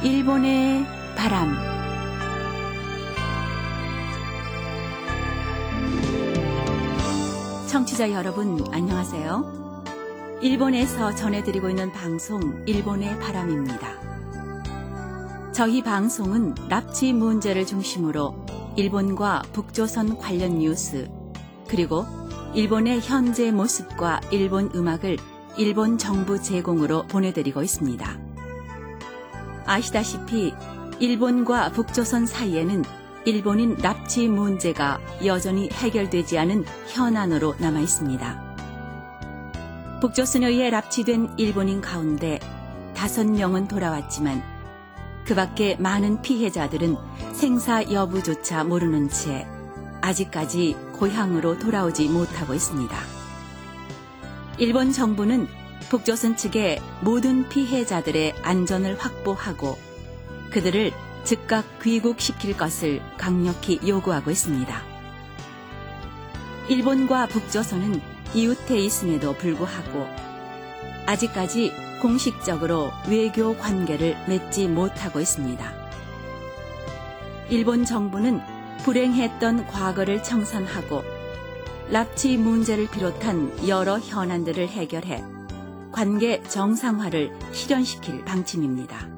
일본의 바람. 청취자 여러분, 안녕하세요. 일본에서 전해드리고 있는 방송 일본의 바람입니다. 저희 방송은 납치 문제를 중심으로 일본과 북조선 관련 뉴스, 그리고 일본의 현재 모습과 일본 음악을 일본 정부 제공으로 보내드리고 있습니다. 아시다시피 일본과 북조선 사이에는 일본인 납치 문제가 여전히 해결되지 않은 현안으로 남아 있습니다. 북조선에 의해 납치된 일본인 가운데 5명은 돌아왔지만 그 밖에 많은 피해자들은 생사 여부조차 모르는 채 아직까지 고향으로 돌아오지 못하고 있습니다. 일본 정부는 북조선 측에 모든 피해자들의 안전을 확보하고 그들을 즉각 귀국시킬 것을 강력히 요구하고 있습니다. 일본과 북조선은 이웃해 있음에도 불구하고 아직까지 공식적으로 외교 관계를 맺지 못하고 있습니다. 일본 정부는 불행했던 과거를 청산하고 납치 문제를 비롯한 여러 현안들을 해결해 관계 정상화를 실현시킬 방침입니다.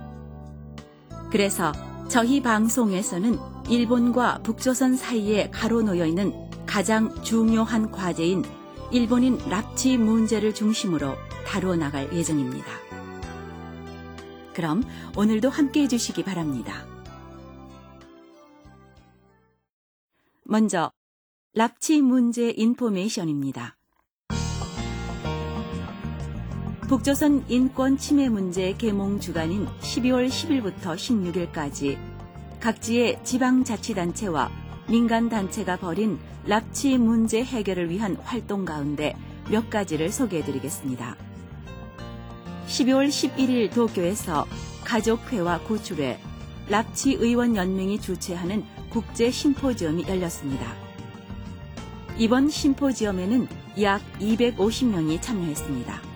그래서 저희 방송에서는 일본과 북조선 사이에 가로놓여 있는 가장 중요한 과제인 일본인 납치 문제를 중심으로 다루어 나갈 예정입니다. 그럼 오늘도 함께해 주시기 바랍니다. 먼저 납치 문제 인포메이션입니다. 북조선 인권 침해 문제 계몽 주간인 12월 10일부터 16일까지 각지의 지방자치단체와 민간단체가 벌인 납치 문제 해결을 위한 활동 가운데 몇 가지를 소개해드리겠습니다. 12월 11일 도쿄에서 가족회와 구출회, 납치의원연맹이 주최하는 국제 심포지엄이 열렸습니다. 이번 심포지엄에는 약 250명이 참여했습니다.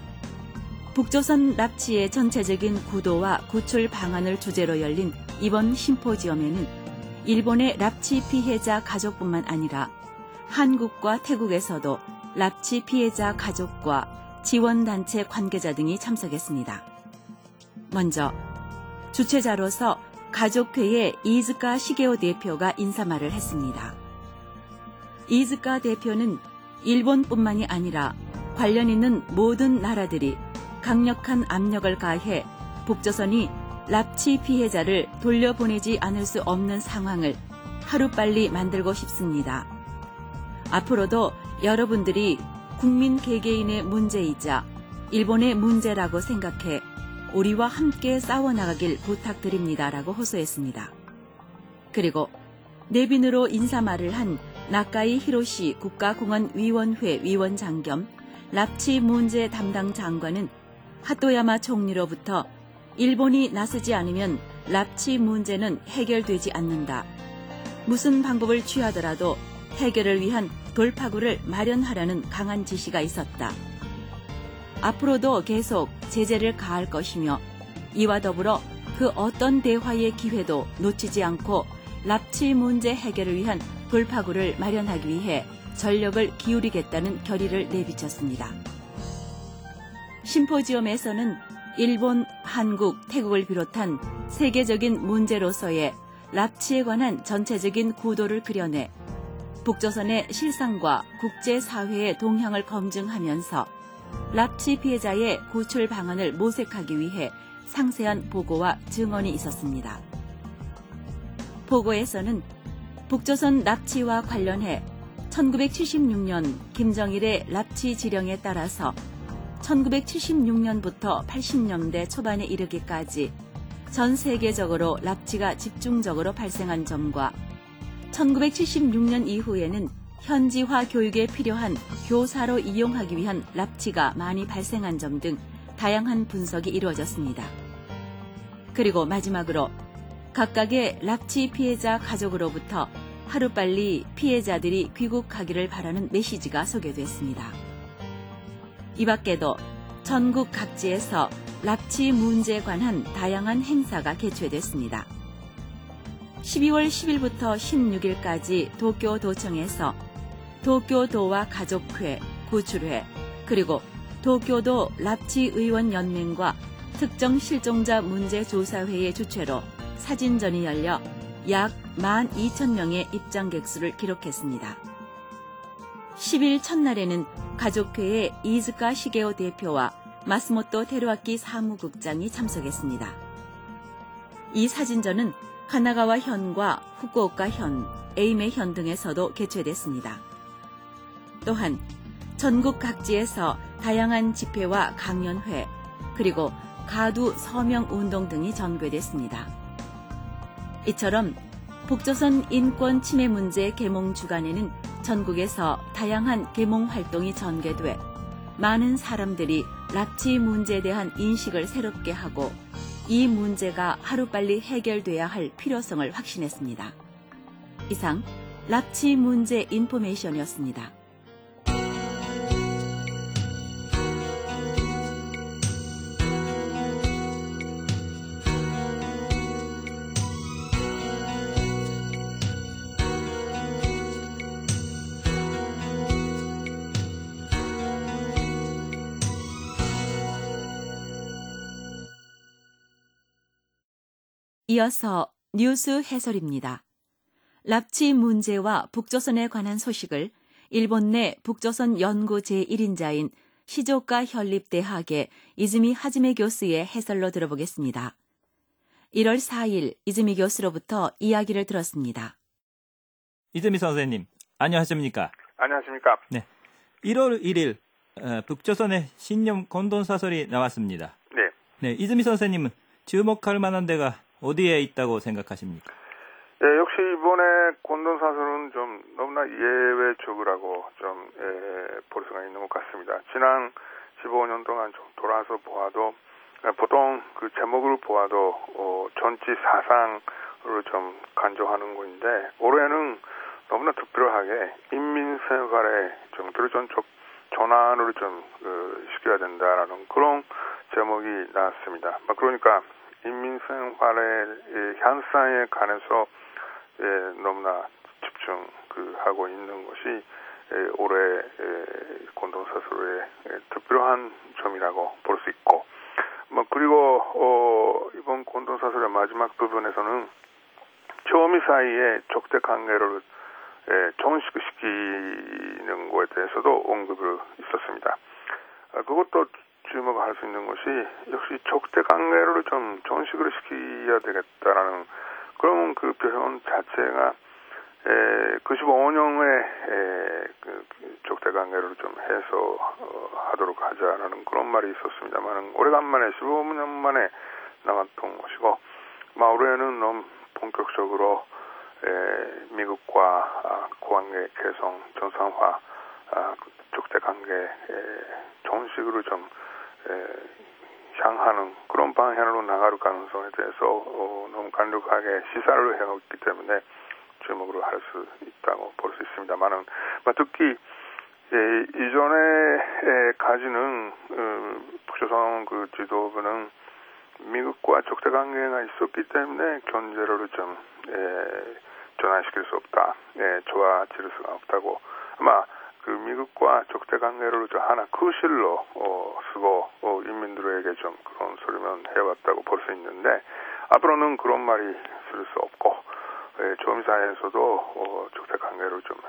북조선 납치의 전체적인 구도와 구출 방안을 주제로 열린 이번 심포지엄에는 일본의 납치 피해자 가족뿐만 아니라 한국과 태국에서도 납치 피해자 가족과 지원단체 관계자 등이 참석했습니다. 먼저 주최자로서 가족회의 이즈카 시게오 대표가 인사말을 했습니다. 이즈카 대표는 일본뿐만이 아니라 관련 있는 모든 나라들이 강력한 압력을 가해 북조선이 납치 피해자를 돌려보내지 않을 수 없는 상황을 하루빨리 만들고 싶습니다. 앞으로도 여러분들이 국민 개개인의 문제이자 일본의 문제라고 생각해 우리와 함께 싸워나가길 부탁드립니다라고 호소했습니다. 그리고 내빈으로 인사말을 한 나카이 히로시 국가공안위원회 위원장 겸 납치 문제 담당 장관은 하토야마 총리로부터 일본이 나서지 않으면 납치 문제는 해결되지 않는다. 무슨 방법을 취하더라도 해결을 위한 돌파구를 마련하라는 강한 지시가 있었다. 앞으로도 계속 제재를 가할 것이며 이와 더불어 그 어떤 대화의 기회도 놓치지 않고 납치 문제 해결을 위한 돌파구를 마련하기 위해 전력을 기울이겠다는 결의를 내비쳤습니다. 심포지엄에서는 일본, 한국, 태국을 비롯한 세계적인 문제로서의 납치에 관한 전체적인 구도를 그려내 북조선의 실상과 국제사회의 동향을 검증하면서 납치 피해자의 구출 방안을 모색하기 위해 상세한 보고와 증언이 있었습니다. 보고에서는 북조선 납치와 관련해 1976년 김정일의 납치 지령에 따라서 1976년부터 80년대 초반에 이르기까지 전 세계적으로 납치가 집중적으로 발생한 점과 1976년 이후에는 현지화 교육에 필요한 교사로 이용하기 위한 납치가 많이 발생한 점 등 다양한 분석이 이루어졌습니다. 그리고 마지막으로 각각의 납치 피해자 가족으로부터 하루빨리 피해자들이 귀국하기를 바라는 메시지가 소개됐습니다. 이 밖에도 전국 각지에서 납치 문제에 관한 다양한 행사가 개최됐습니다. 12월 10일부터 16일까지 도쿄도청에서 도쿄도와 가족회, 구출회, 그리고 도쿄도 납치의원연맹과 특정 실종자 문제조사회의 주최로 사진전이 열려 약 12,000명의 입장객 수를 기록했습니다. 10일 첫날에는 가족회의 이즈카 시게오 대표와 마스모토 테루아키 사무국장이 참석했습니다. 이 사진전은 가나가와 현과 후쿠오카 현, 에이메 현 등에서도 개최됐습니다. 또한 전국 각지에서 다양한 집회와 강연회, 그리고 가두 서명 운동 등이 전개됐습니다. 이처럼 북조선 인권 침해 문제 계몽 주간에는 전국에서 다양한 계몽 활동이 전개돼 많은 사람들이 납치 문제에 대한 인식을 새롭게 하고 이 문제가 하루빨리 해결돼야 할 필요성을 확신했습니다. 이상 납치 문제 인포메이션이었습니다. 이어서 뉴스 해설입니다. 납치 문제와 북조선에 관한 소식을 일본 내 북조선 연구 제1인자인 시조카 현립대학의 이즈미 하지메 교수의 해설로 들어보겠습니다. 1월 4일 이즈미 교수로부터 이야기를 들었습니다. 이즈미 선생님, 안녕하십니까? 안녕하십니까? 네. 1월 1일 북조선의 신념 공동 사설이 나왔습니다. 네. 네, 이즈미 선생님은 주목할 만한 데가 어디에 있다고 생각하십니까? 예, 역시 이번에 공동 사설은 좀 너무나 예외적이라고 좀 볼 수가 있는 것 같습니다. 지난 15년 동안 좀 돌아서 보아도 보통 그 제목을 보아도 정치 사상으로 좀 간주하는 것인데 올해는 너무나 특별하게 인민 생활에 좀 결정적 전환을 좀 시켜야 된다라는 그런 제목이 나왔습니다. 그러니까 인민 생활의 현상에 관해서 너무나 집중하고 있는 것이 올해 공동사설의 특별한 점이라고 볼 수 있고, 그리고 이번 공동사설의 마지막 부분에서는 처음이 사이에 적대 관계를 정식시키는 것에 대해서도 언급을 있었습니다. 그것도 주목을 할 수 있는 것이 역시 적대 관계를 좀 정식으로 시켜야 되겠다라는 그런 그 표현 자체가 95년에 그 적대 관계를 좀 해소하도록 하자라는 그런 말이 있었습니다만 오래간만에 15년 만에 나왔던 것이고 올해는 너무 본격적으로 미국과 관계 개선, 정상화, 적대 관계 정식으로 좀 향하는 그런 방향으로 나갈 가능성에 대해서 너무 강력하게 시사를 해왔기 때문에 주목으로 할 수 있다고 볼 수 있습니다만은 특히 이전에까지는 북조선 그 지도부는 미국과 적대 관계가 있었기 때문에 경제를 좀 전환시킬 수 없다, 좋아질 수가 없다고 아마 그 미국과 적대 관계를 하나 구실로 쓰고 인민들에게 좀 그런 소리만 해왔다고 볼 수 있는데 앞으로는 그런 말이 쓸 수 없고 조미사에서도 적대 관계를 좀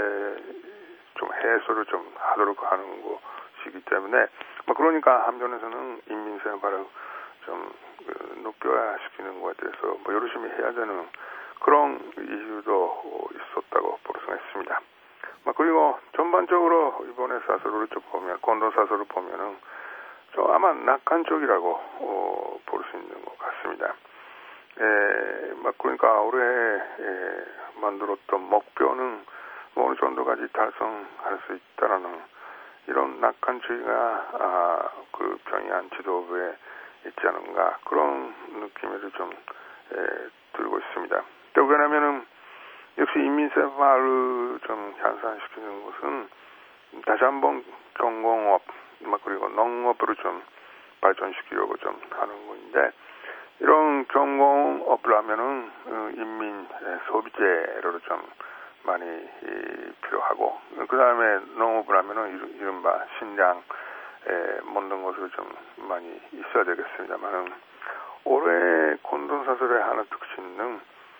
해소를 좀 하도록 하는 것이기 때문에 그러니까 한편에서는 인민 생활을 좀 높여시키는 것에 대해서 열심히 해야 되는 그런 이유도 있었다고 볼 수가 있습니다. 그리고 전반적으로 이번에 사설을 좀 보면 공동 사설을 보면은 좀 아마 낙관적이라고 볼 수 있는 것 같습니다. 그러니까 올해 만들었던 목표는 어느 정도까지 달성할 수 있다라는 이런 낙관주의가 그 평양 지도부에 있지 않은가 그런 느낌을 좀 들고 있습니다. 왜냐하면은 역시 인민생활을 좀 향상시키는 것은 다시 한번 경공업, 그리고 농업으로 좀 발전시키려고 좀 하는 건데, 이런 경공업을 하면은 인민 소비재로 좀 많이 필요하고, 그 다음에 농업을 하면은 이른바 식량 먹는 것으로 좀 많이 있어야 되겠습니다만은, 올해 곤돈사설의 하나 특징은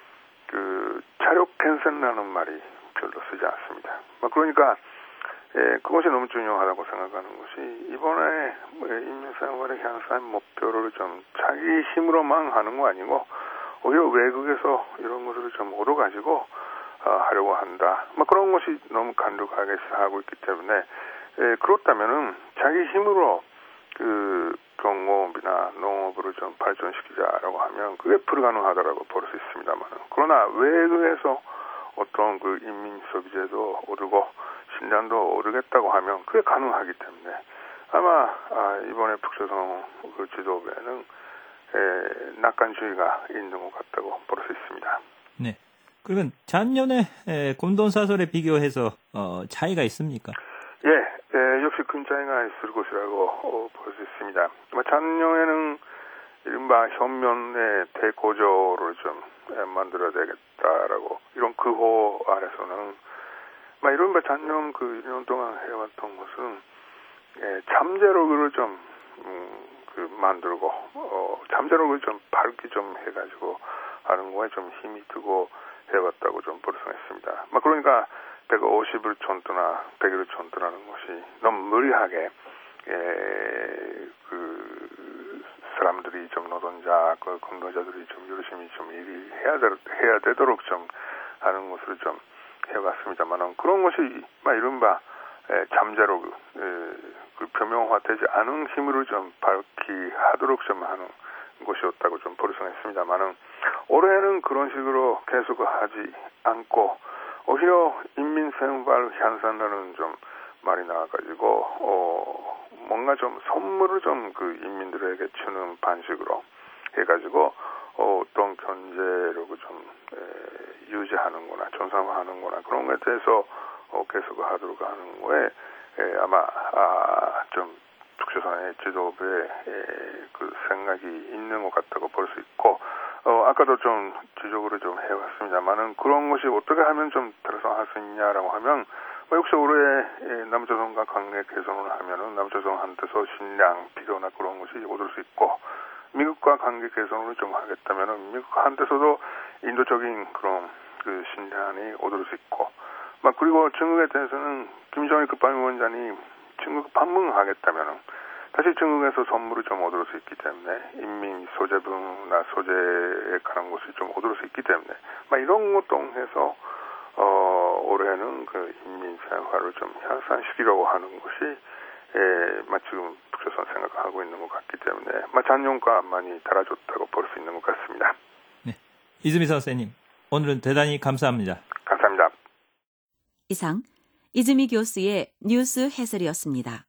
차력 캔센이라는 말이 별로 쓰지 않습니다. 그러니까 그것이 너무 중요하다고 생각하는 것이, 이번에 인민생활의 향상 목표를 좀 자기 힘으로만 하는 거 아니고 오히려 외국에서 이런 것을 좀 얻어가지고 하려고 한다. 그런 것이 너무 간독하게 하고 있기 때문에, 그렇다면은 자기 힘으로 경공업이나 농업으로 좀 발전시키자라고 하면 그게 불가능하다라고 볼 수 있습니다만, 그러나 외국에서 어떤 인민 소비재도 오르고 식량도 오르겠다고 하면 그게 가능하기 때문에, 아마 이번에 북조선 지도부에는 낙관주의가 있는 것 같다고 볼 수 있습니다. 네. 그러면 작년에 곤돈사설에 비교해서 차이가 있습니까? 역시 큰 차이가 있을 것이라고 볼 수 있습니다. 작년에는 이른바 현면의 대고조를 좀 만들어야 되겠다라고, 이런 그호 아래서는 이른바 작년 1년 동안 해왔던 것은 잠재력을 좀 만들고 잠재력을 좀 밝게 좀 해가지고 하는 거에 좀 힘이 들고 해왔다고 좀 볼 수가 있습니다. 그러니까 150을 촌두나 100을 촌두라는 것이 너무 무리하게 사람들이 좀 노동자, 근로자들이 좀 열심히 좀 일이 해야 되도록 좀 하는 것을 좀 해왔습니다만은, 그런 것이 이른바 잠재력, 표명화되지 않은 힘으로 좀 발휘하도록 좀 하는 것이었다고 좀 볼 수가 있습니다만은, 올해는 그런 식으로 계속 하지 않고 오히려 인민생활 향상이라는 좀 말이 나와가지고 뭔가 좀 선물을 좀 인민들에게 주는 방식으로 해가지고 어떤 경제력을 좀 유지하는거나 전상화하는거나 그런 것에 대해서 계속 하도록 하는 거에 아마 좀 북조선의 지도부의 생각이 있는 것 같다고 볼 수 있고, 아까도 좀 지적으로 좀 해왔습니다만은, 그런 것이 어떻게 하면 좀 달성할 수 있냐라고 하면, 역시 올해 남조선과 관계 개선을 하면은 남조선한테서 식량 필요나 그런 것이 얻을 수 있고, 미국과 관계 개선을 좀 하겠다면은 미국한테서도 인도적인 그런 식량이 얻을 수 있고, 그리고 중국에 대해서는 김정일 국방위원장이 중국 방문을 하겠다면은 다시 중국에서 선물을 좀 얻을 수 있기 때문에, 인민 소재분이나 소재에 관한 것을 좀 얻을 수 있기 때문에, 이런 것 통해서 올해는 인민 생활을 좀 향상시키려고 하는 것이 지금 북조선 생각하고 있는 것 같기 때문에 작년과 많이 달라졌다고 볼 수 있는 것 같습니다. 네, 이즈미 선생님, 오늘은 대단히 감사합니다. 감사합니다. 이상 이즈미 교수의 뉴스 해설이었습니다.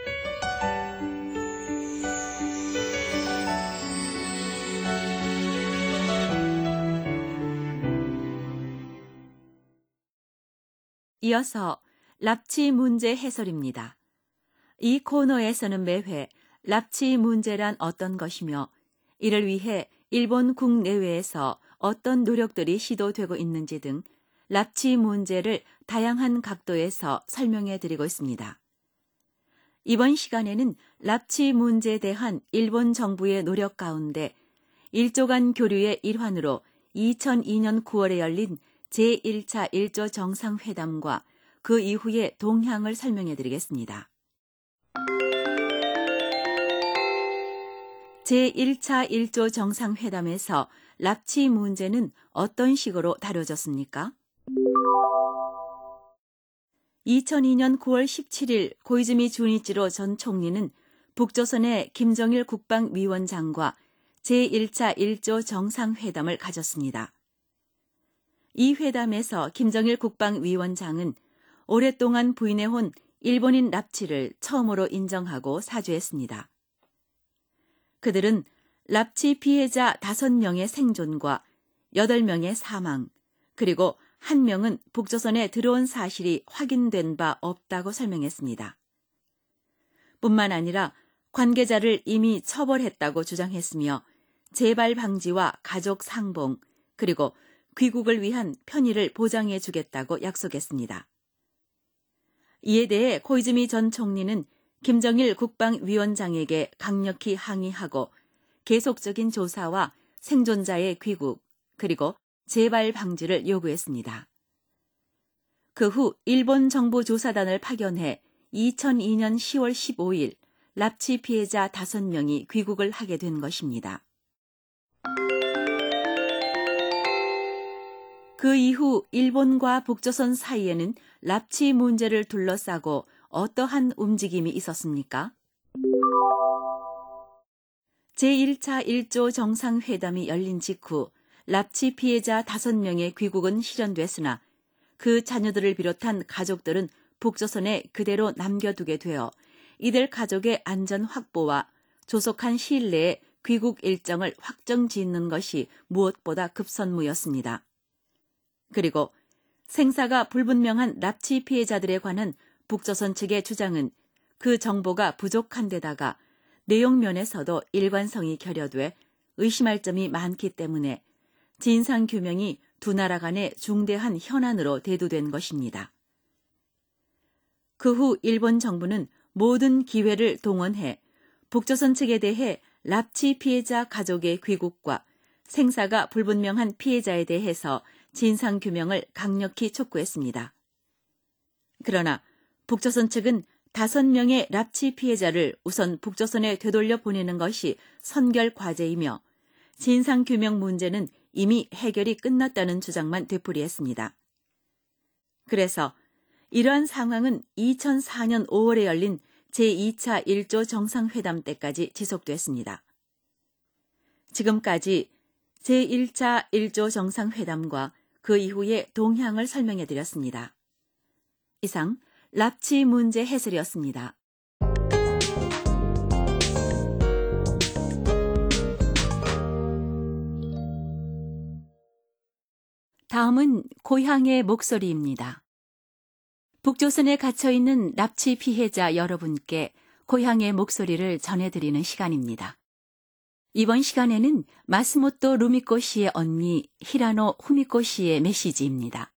이어서 납치 문제 해설입니다. 이 코너에서는 매회 납치 문제란 어떤 것이며 이를 위해 일본 국내외에서 어떤 노력들이 시도되고 있는지 등 납치 문제를 다양한 각도에서 설명해 드리고 있습니다. 이번 시간에는 납치 문제에 대한 일본 정부의 노력 가운데 일조간 교류의 일환으로 2002년 9월에 열린 제1차 1조 정상회담과 그 이후의 동향을 설명해 드리겠습니다. 제1차 1조 정상회담에서 납치 문제는 어떤 식으로 다뤄졌습니까? 2002년 9월 17일 고이즈미 주니치로 전 총리는 북조선의 김정일 국방위원장과 제1차 1조 정상회담을 가졌습니다. 이 회담에서 김정일 국방위원장은 오랫동안 부인해온 일본인 납치를 처음으로 인정하고 사죄했습니다. 그들은 납치 피해자 5명의 생존과 8명의 사망, 그리고 1명은 북조선에 들어온 사실이 확인된 바 없다고 설명했습니다. 뿐만 아니라 관계자를 이미 처벌했다고 주장했으며 재발 방지와 가족 상봉 그리고 귀국을 위한 편의를 보장해 주겠다고 약속했습니다. 이에 대해 고이즈미 전 총리는 김정일 국방위원장에게 강력히 항의하고 계속적인 조사와 생존자의 귀국 그리고 재발 방지를 요구했습니다. 그 후 일본 정부 조사단을 파견해 2002년 10월 15일 납치 피해자 5명이 귀국을 하게 된 것입니다. 그 이후 일본과 북조선 사이에는 납치 문제를 둘러싸고 어떠한 움직임이 있었습니까? 제1차 1조 정상회담이 열린 직후 납치 피해자 5명의 귀국은 실현됐으나 그 자녀들을 비롯한 가족들은 북조선에 그대로 남겨두게 되어 이들 가족의 안전 확보와 조속한 시일 내에 귀국 일정을 확정 짓는 것이 무엇보다 급선무였습니다. 그리고 생사가 불분명한 납치 피해자들에 관한 북조선 측의 주장은 그 정보가 부족한 데다가 내용 면에서도 일관성이 결여돼 의심할 점이 많기 때문에 진상규명이 두 나라 간의 중대한 현안으로 대두된 것입니다. 그 후 일본 정부는 모든 기회를 동원해 북조선 측에 대해 납치 피해자 가족의 귀국과 생사가 불분명한 피해자에 대해서 진상규명을 강력히 촉구했습니다. 그러나 북조선 측은 5명의 납치 피해자를 우선 북조선에 되돌려 보내는 것이 선결 과제이며 진상규명 문제는 이미 해결이 끝났다는 주장만 되풀이했습니다. 그래서 이러한 상황은 2004년 5월에 열린 제2차 1조 정상회담 때까지 지속됐습니다. 지금까지 제1차 1조 정상회담과 그 이후의 동향을 설명해 드렸습니다. 이상 납치 문제 해설이었습니다. 다음은 고향의 목소리입니다. 북조선에 갇혀있는 납치 피해자 여러분께 고향의 목소리를 전해드리는 시간입니다. 이번 시간에는 마스모토 루미코 씨의 언니 히라노 후미코 씨의 메시지입니다.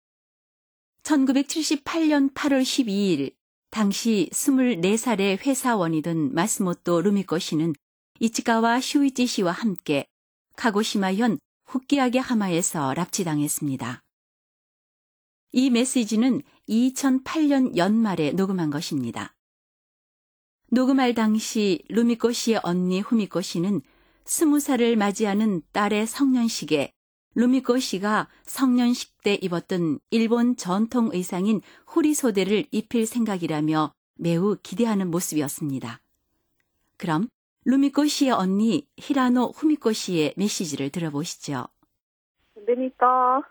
1978년 8월 12일 당시 24살의 회사원이던 마스모토 루미코 씨는 이치카와 슈이치 씨와 함께 카고시마현 후키야게 하마에서 납치당했습니다. 이 메시지는 2008년 연말에 녹음한 것입니다. 녹음할 당시 루미코 씨의 언니 후미코 씨는 20살을 맞이하는 딸의 성년식에 루미코 씨가 성년식 때 입었던 일본 전통 의상인 후리소대를 입힐 생각이라며 매우 기대하는 모습이었습니다. 그럼 루미코 씨의 언니 히라노 후미코 씨의 메시지를 들어보시죠. 루미코,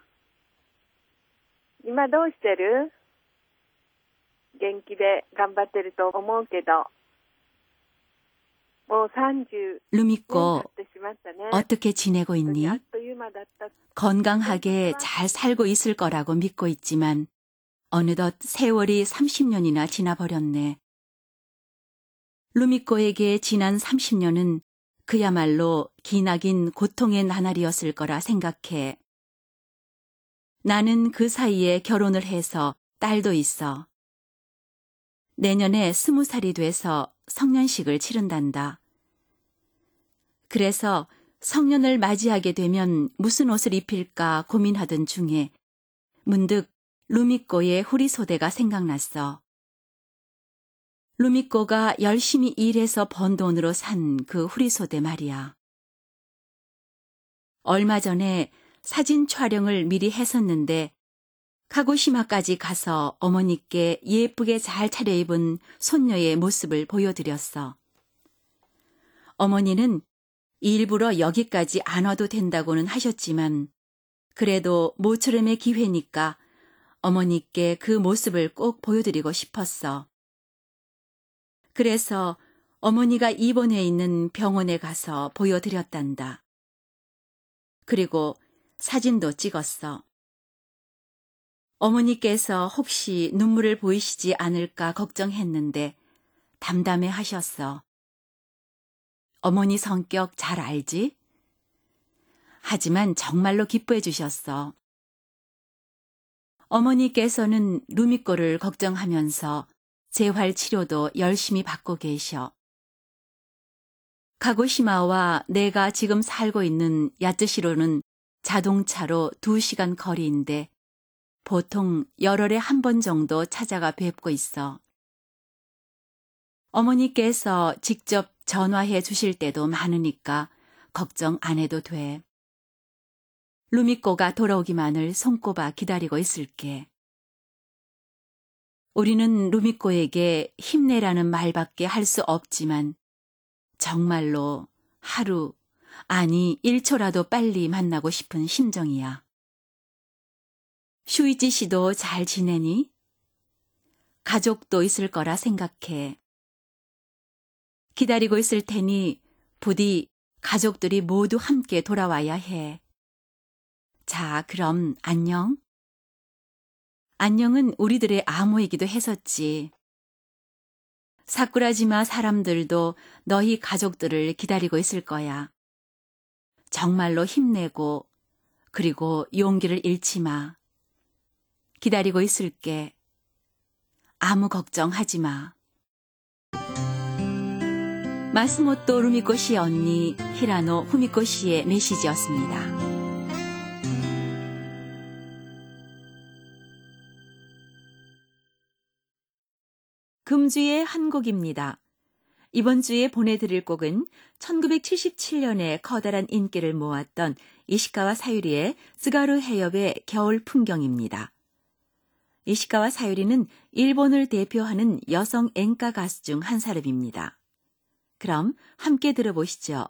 今どうしてる?元気で頑張ってると思うけど、もう30 루미코, 経ってしまったね。 어떻게 지내고 本当に 있니? あっという間だった。 건강하게 잘 살고 있을 거라고 믿고 있지만 어느덧 세월이 30년이나 지나버렸네. 루미코에게 지난 30년은 그야말로 기나긴 고통의 나날이었을 거라 생각해. 나는 그 사이에 결혼을 해서 딸도 있어. 내년에 20살이 돼서 성년식을 치른단다. 그래서 성년을 맞이하게 되면 무슨 옷을 입힐까 고민하던 중에 문득 루미코의 후리소대가 생각났어. 루미코가 열심히 일해서 번 돈으로 산 그 후리소대 말이야. 얼마 전에 사진 촬영을 미리 했었는데 카고시마까지 가서 어머니께 예쁘게 잘 차려입은 손녀의 모습을 보여드렸어. 어머니는 일부러 여기까지 안 와도 된다고는 하셨지만 그래도 모처럼의 기회니까 어머니께 그 모습을 꼭 보여드리고 싶었어. 그래서 어머니가 입원해 있는 병원에 가서 보여드렸단다. 그리고 사진도 찍었어. 어머니께서 혹시 눈물을 보이시지 않을까 걱정했는데 담담해 하셨어. 어머니 성격 잘 알지? 하지만 정말로 기뻐해 주셨어. 어머니께서는 루미코를 걱정하면서 재활 치료도 열심히 받고 계셔. 카고시마와 내가 지금 살고 있는 야츠시로는 자동차로 2시간 거리인데 보통 열흘에 한 번 정도 찾아가 뵙고 있어. 어머니께서 직접 전화해 주실 때도 많으니까 걱정 안 해도 돼. 루미코가 돌아오기만을 손꼽아 기다리고 있을게. 우리는 루미코에게 힘내라는 말밖에 할 수 없지만 정말로 하루, 아니 1초라도 빨리 만나고 싶은 심정이야. 슈이치 씨도 잘 지내니? 가족도 있을 거라 생각해. 기다리고 있을 테니 부디 가족들이 모두 함께 돌아와야 해. 자, 그럼 안녕. 안녕은 우리들의 암호이기도 했었지. 사쿠라지마 사람들도 너희 가족들을 기다리고 있을 거야. 정말로 힘내고 그리고 용기를 잃지 마. 기다리고 있을게. 아무 걱정하지 마. 마스모토 루미코 씨의 언니 히라노 후미코 씨의 메시지였습니다. 금주의 한 곡입니다. 이번 주에 보내드릴 곡은 1977년에 커다란 인기를 모았던 이시카와 사유리의 스가루 해협의 겨울 풍경입니다. 이시카와 사유리는 일본을 대표하는 여성 엔카 가수 중 한 사람입니다. 그럼 함께 들어보시죠.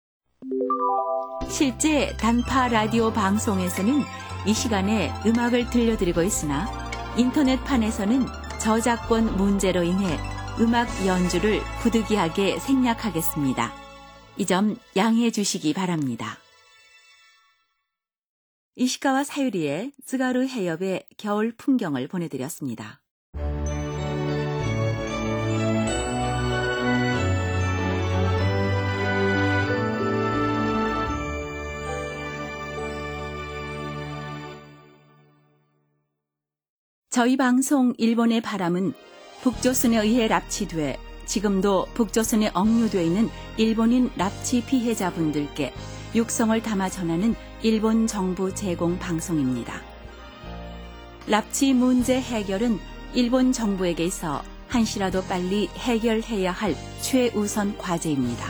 실제 단파 라디오 방송에서는 이 시간에 음악을 들려드리고 있으나 인터넷판에서는 저작권 문제로 인해 음악 연주를 부득이하게 생략하겠습니다. 이 점 양해해 주시기 바랍니다. 이시카와 사유리의 스가루 해협의 겨울 풍경을 보내드렸습니다. 저희 방송 일본의 바람은 북조선에 의해 납치돼 지금도 북조선에 억류되어 있는 일본인 납치 피해자분들께 육성을 담아 전하는 일본 정부 제공 방송입니다. 납치 문제 해결은 일본 정부에게 있어 한시라도 빨리 해결해야 할 최우선 과제입니다.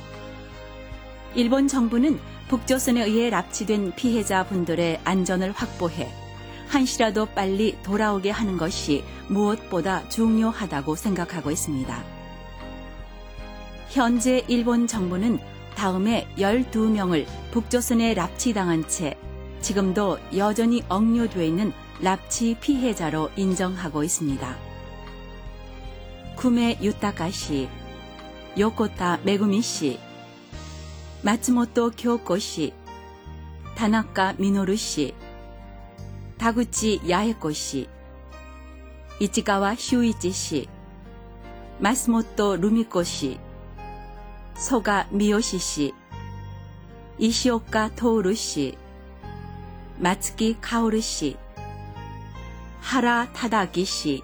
일본 정부는 북조선에 의해 납치된 피해자분들의 안전을 확보해 한시라도 빨리 돌아오게 하는 것이 무엇보다 중요하다고 생각하고 있습니다. 현재 일본 정부는 다음에 12명을 북조선에 납치당한 채 지금도 여전히 억류되어 있는 납치 피해자로 인정하고 있습니다. 구메 유타카 씨, 요코타 메구미 씨, 마츠모토 교코 씨, 타나카 미노루 씨, 다구치 야에코 씨, 이치가와 슈이치 씨, 마스모토 루미코 씨, 소가 미요시 씨, 이시오카 토우루 씨, 마츠키 카오르 씨, 하라 타다기 씨,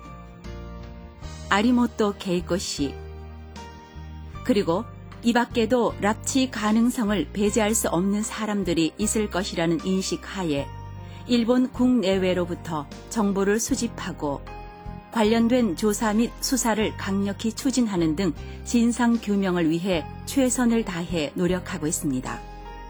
아리모토 케이코 씨, 그리고 이 밖에도 납치 가능성을 배제할 수 없는 사람들이 있을 것이라는 인식 하에 일본 국내외로부터 정보를 수집하고 관련된 조사 및 수사를 강력히 추진하는 등 진상 규명을 위해 최선을 다해 노력하고 있습니다.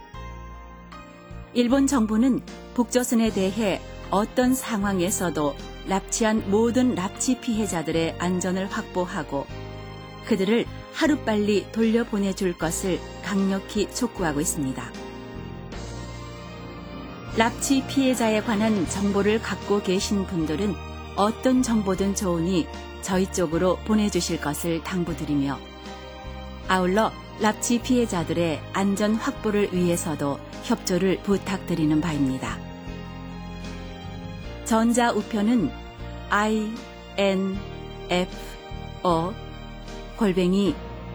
일본 정부는 북조선에 대해 어떤 상황에서도 납치한 모든 납치 피해자들의 안전을 확보하고 그들을 하루빨리 돌려보내줄 것을 강력히 촉구하고 있습니다. 납치 피해자에 관한 정보를 갖고 계신 분들은 어떤 정보든 좋으니 저희 쪽으로 보내주실 것을 당부드리며 아울러 납치 피해자들의 안전 확보를 위해서도 협조를 부탁드리는 바입니다. 전자 우편은 INFO 골뱅이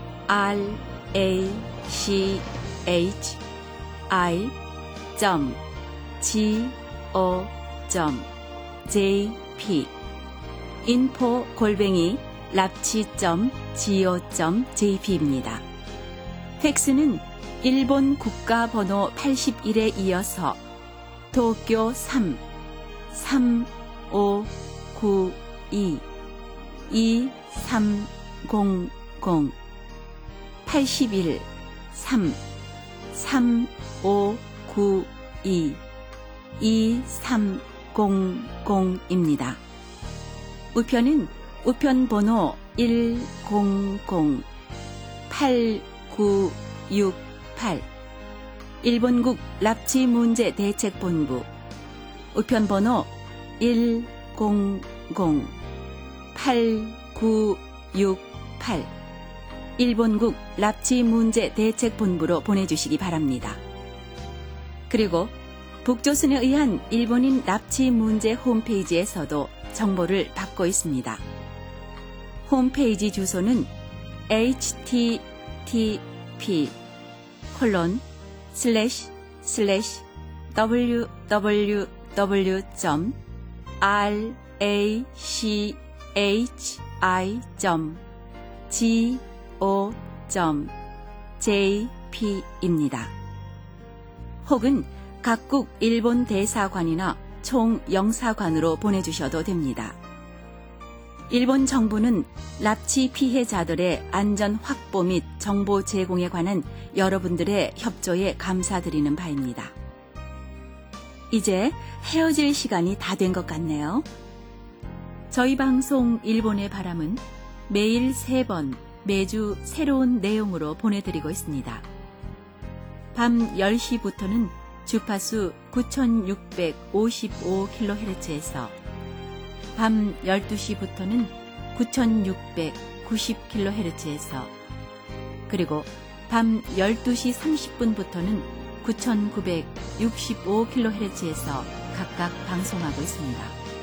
rachi.go.jp info@rapchi.go.jp입니다. 팩스는 일본 국가번호 81에 이어서 도쿄 3-3592-2300 81-3-3592-2300입니다. 우편은 우편번호 100-8968 일본국 납치 문제 대책본부 우편번호 100-8968 일본국 납치 문제 대책본부로 보내주시기 바랍니다. 그리고 북조선에 의한 일본인 납치 문제 홈페이지에서도 정보를 받고 있습니다. 홈페이지 주소는 www.rachi.go.jp입니다. 혹은 각국 일본 대사관이나 총영사관으로 보내주셔도 됩니다. 일본 정부는 납치 피해자들의 안전 확보 및 정보 제공에 관한 여러분들의 협조에 감사드리는 바입니다. 이제 헤어질 시간이 다 된 것 같네요. 저희 방송 일본의 바람은 매일 3번 매주 새로운 내용으로 보내드리고 있습니다. 밤 10시부터는 주파수 9655kHz에서 밤 12시부터는 9690kHz에서 그리고 밤 12시 30분부터는 9965kHz에서 각각 방송하고 있습니다.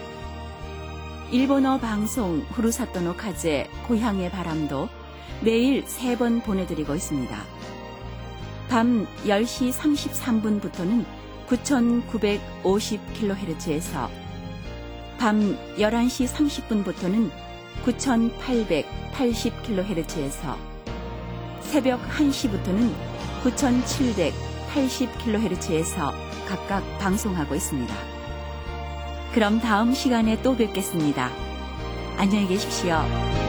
일본어 방송 후루사토노 카제 고향의 바람도 매일 3번 보내드리고 있습니다. 밤 10시 33분부터는 9950kHz에서 밤 11시 30분부터는 9880kHz에서 새벽 1시부터는 9780kHz에서 각각 방송하고 있습니다. 그럼 다음 시간에 또 뵙겠습니다. 안녕히 계십시오.